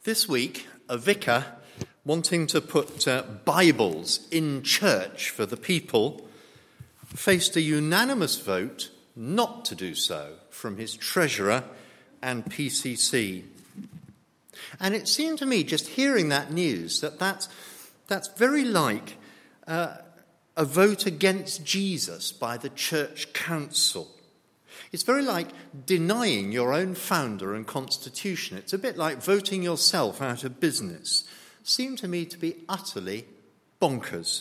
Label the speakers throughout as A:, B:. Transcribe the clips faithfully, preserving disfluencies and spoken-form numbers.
A: This week, a vicar wanting to put uh, Bibles in church for the people faced a unanimous vote not to do so from his treasurer and P C C. And it seemed to me, just hearing that news, that that's, that's very like uh, a vote against Jesus by the church council. It's very like denying your own founder and constitution. It's a bit like voting yourself out of business. Seemed to me to be utterly bonkers.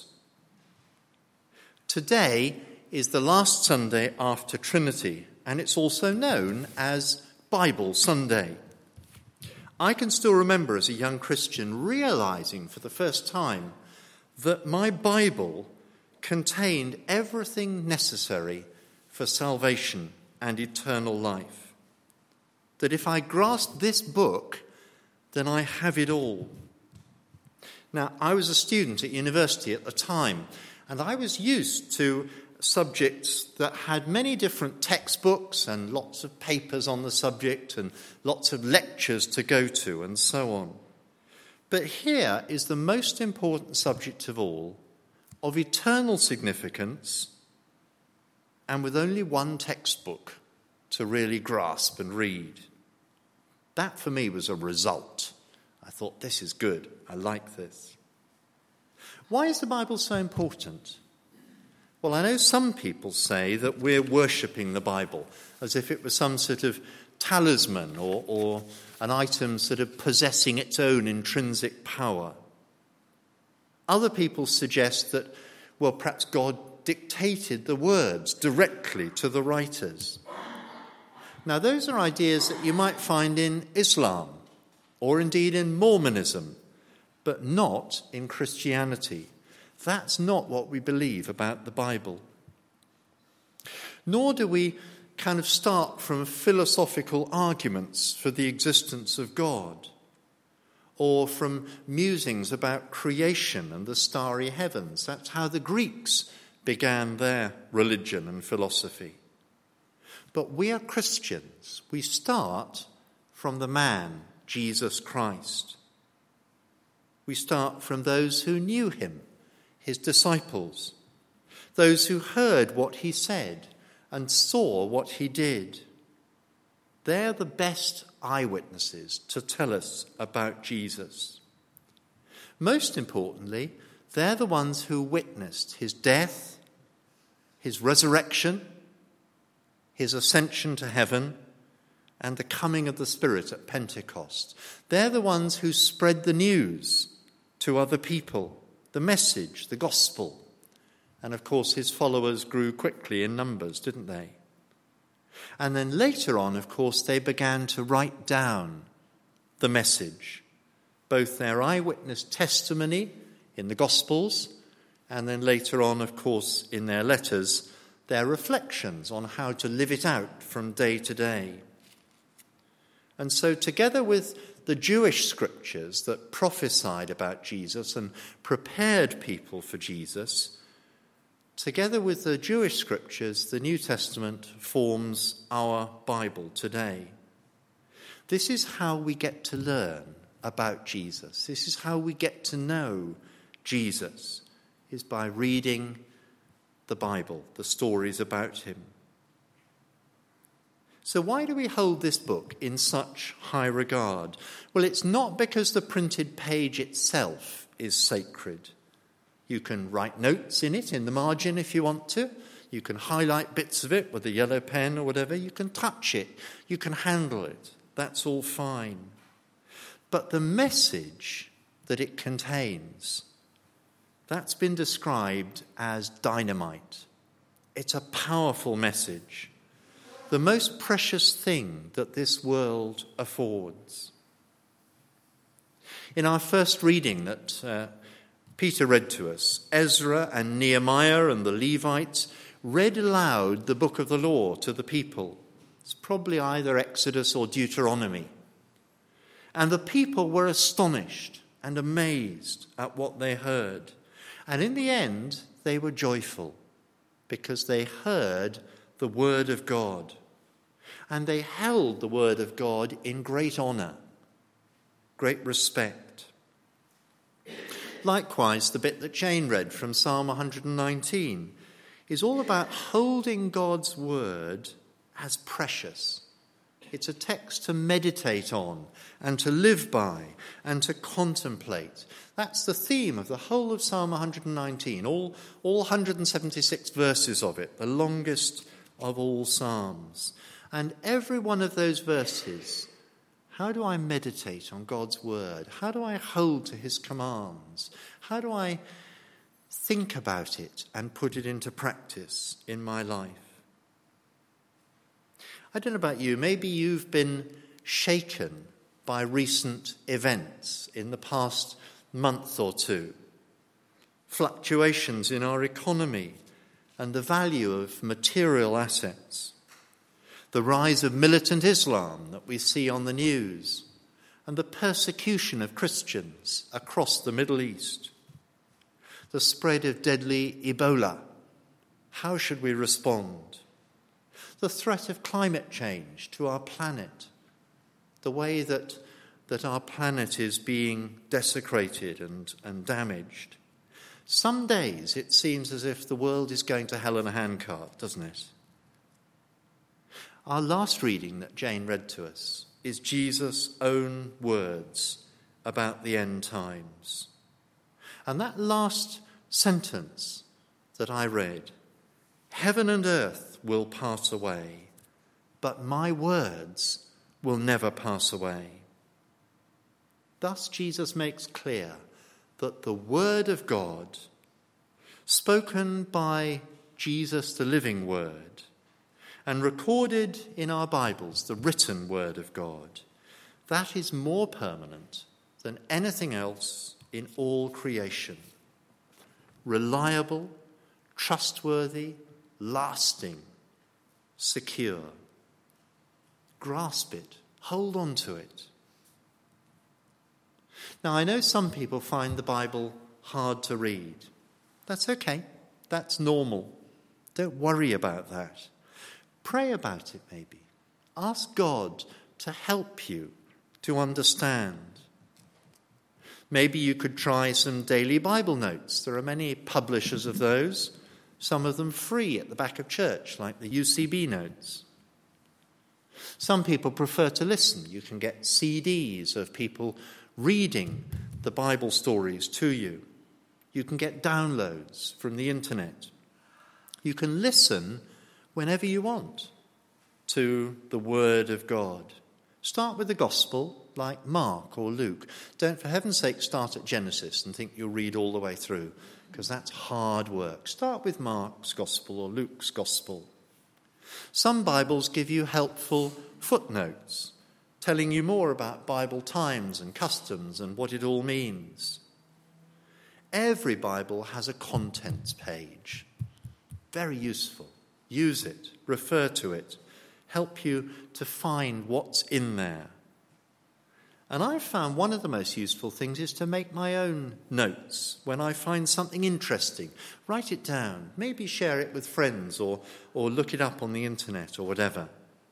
A: Today is the last Sunday after Trinity, and it's also known as Bible Sunday. I can still remember as a young Christian realizing for the first time that my Bible contained everything necessary for salvation and eternal life. That if I grasp this book, then I have it all. Now, I was a student at university at the time, and I was used to subjects that had many different textbooks and lots of papers on the subject and lots of lectures to go to and so on. But here is the most important subject of all, of eternal significance, and with only one textbook to really grasp and read. That for me was a result. I thought, this is good. I like this. Why is the Bible so important? Well, I know some people say that we're worshipping the Bible as if it was some sort of talisman or, or an item sort of possessing its own intrinsic power. Other people suggest that, well, perhaps God dictated the words directly to the writers. Now, those are ideas that you might find in Islam or indeed in Mormonism, but not in Christianity. That's not what we believe about the Bible. Nor do we kind of start from philosophical arguments for the existence of God, or from musings about creation and the starry heavens. That's how the Greeks began their religion and philosophy. But we are Christians. We start from the man, Jesus Christ. We start from those who knew him, his disciples, those who heard what he said and saw what he did. They're the best eyewitnesses to tell us about Jesus. Most importantly, they're the ones who witnessed his death, his resurrection, his ascension to heaven, and the coming of the Spirit at Pentecost. They're the ones who spread the news to other people, the message, the gospel. And of course, his followers grew quickly in numbers, didn't they? And then later on, of course, they began to write down the message, both their eyewitness testimony in the Gospels, and then later on, of course, in their letters, their reflections on how to live it out from day to day. And so together with the Jewish scriptures that prophesied about Jesus and prepared people for Jesus, together with the Jewish scriptures, the New Testament forms our Bible today. This is how we get to learn about Jesus. This is how we get to know Jesus, is by reading the Bible, the stories about him. So why do we hold this book in such high regard? Well, it's not because the printed page itself is sacred. You can write notes in it in the margin if you want to. You can highlight bits of it with a yellow pen or whatever. You can touch it. You can handle it. That's all fine. But the message that it contains, that's been described as dynamite. It's a powerful message, the most precious thing that this world affords. In our first reading that uh, Peter read to us, Ezra and Nehemiah and the Levites read aloud the book of the law to the people. It's probably either Exodus or Deuteronomy. And the people were astonished and amazed at what they heard. And in the end, they were joyful because they heard the word of God. And they held the word of God in great honor. great respect. Likewise, the bit that Jane read from Psalm one hundred nineteen is all about holding God's word as precious. It's a text to meditate on and to live by and to contemplate. That's the theme of the whole of Psalm one hundred nineteen, all, all one hundred seventy-six verses of it, the longest of all psalms. And every one of those verses, how do I meditate on God's word? How do I hold to his commands? How do I think about it and put it into practice in my life? I don't know about you, maybe you've been shaken by recent events in the past month or two. Fluctuations in our economy and the value of material assets. The rise of militant Islam that we see on the news, and the persecution of Christians across the Middle East. The spread of deadly Ebola. How should we respond? The threat of climate change to our planet. The way that, that our planet is being desecrated and, and damaged. Some days it seems as if the world is going to hell in a handcart, doesn't it? Our last reading that Jane read to us is Jesus' own words about the end times. And that last sentence that I read, heaven and earth will pass away, but my words will never pass away. Thus Jesus makes clear that the word of God, spoken by Jesus, the living word, and recorded in our Bibles, the written word of God, that is more permanent than anything else in all creation. Reliable, trustworthy, lasting, secure. Grasp it, hold on to it. Now, I know some people find the Bible hard to read. That's okay. That's normal. Don't worry about that. Pray about it, maybe. Ask God to help you to understand. Maybe you could try some daily Bible notes. There are many publishers of those, some of them free at the back of church, like the U C B notes. Some people prefer to listen. You can get C Ds of people reading the Bible stories to you. You can get downloads from the internet. You can listen whenever you want to the Word of God. Start with the Gospel, like Mark or Luke. Don't, for heaven's sake, start at Genesis and think you'll read all the way through, because that's hard work. Start with Mark's Gospel or Luke's Gospel. Some Bibles give you helpful footnotes, telling you more about Bible times and customs and what it all means. Every Bible has a contents page. Very useful. Use it, refer to it, help you to find what's in there. And I've found one of the most useful things is to make my own notes when I find something interesting. Write it down, maybe share it with friends or, or look it up on the internet or whatever.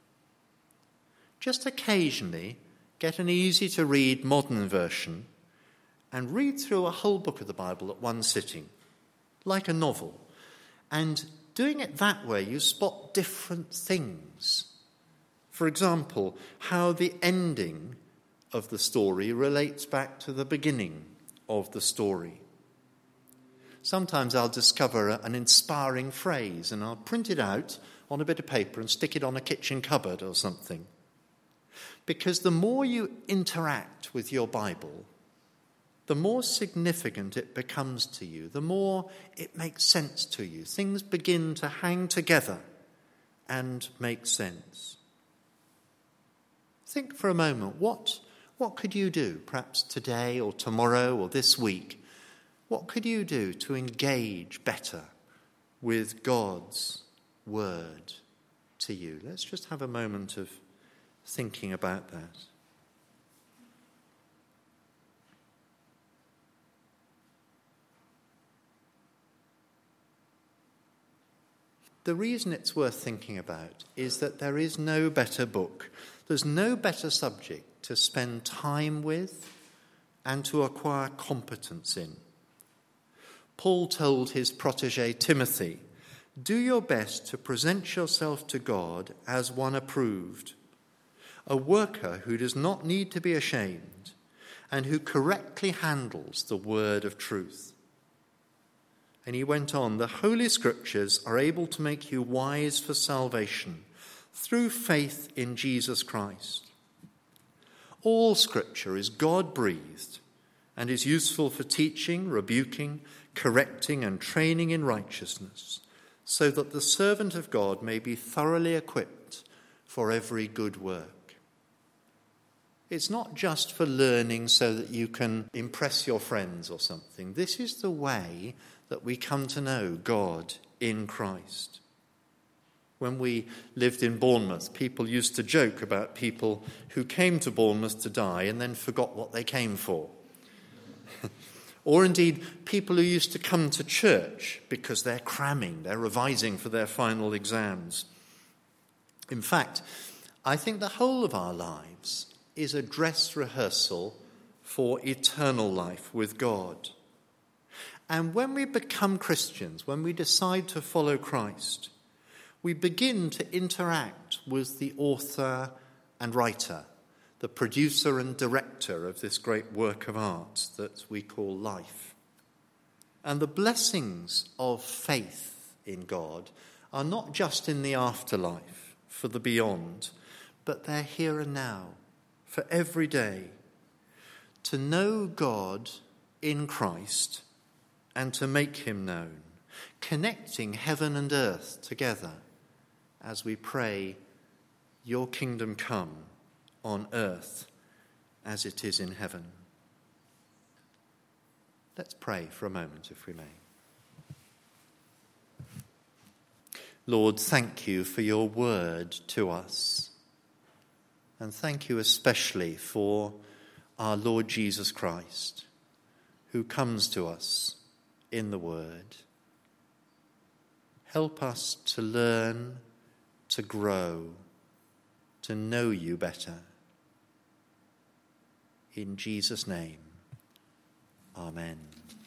A: Just occasionally get an easy-to-read modern version and read through a whole book of the Bible at one sitting, like a novel. And doing it that way, you spot different things. For example, how the ending of the story relates back to the beginning of the story. Sometimes I'll discover an inspiring phrase and I'll print it out on a bit of paper and stick it on a kitchen cupboard or something. Because the more you interact with your Bible, the more significant it becomes to you, the more it makes sense to you. Things begin to hang together and make sense. Think for a moment, what, what could you do, perhaps today or tomorrow or this week? What could you do to engage better with God's word to you? Let's just have a moment of thinking about that. The reason it's worth thinking about is that there is no better book. There's no better subject to spend time with and to acquire competence in. Paul told his protege Timothy, "Do your best to present yourself to God as one approved, a worker who does not need to be ashamed and who correctly handles the word of truth." And he went on, "The Holy Scriptures are able to make you wise for salvation through faith in Jesus Christ. All Scripture is God-breathed and is useful for teaching, rebuking, correcting and training in righteousness, so that the servant of God may be thoroughly equipped for every good work." It's not just for learning so that you can impress your friends or something. This is the way that we come to know God in Christ. When we lived in Bournemouth, people used to joke about people who came to Bournemouth to die and then forgot what they came for. Or indeed, people who used to come to church because they're cramming, they're revising for their final exams. In fact, I think the whole of our lives is a dress rehearsal for eternal life with God. And when we become Christians, when we decide to follow Christ, we begin to interact with the author and writer, the producer and director of this great work of art that we call life. And the blessings of faith in God are not just in the afterlife, for the beyond, but they're here and now, for every day. To know God in Christ and to make him known, connecting heaven and earth together as we pray, "Your kingdom come on earth as it is in heaven." Let's pray for a moment, if we may. Lord, thank you for your word to us. And thank you especially for our Lord Jesus Christ, who comes to us in the word. Help us to learn, to grow, to know you better. In Jesus' name, amen.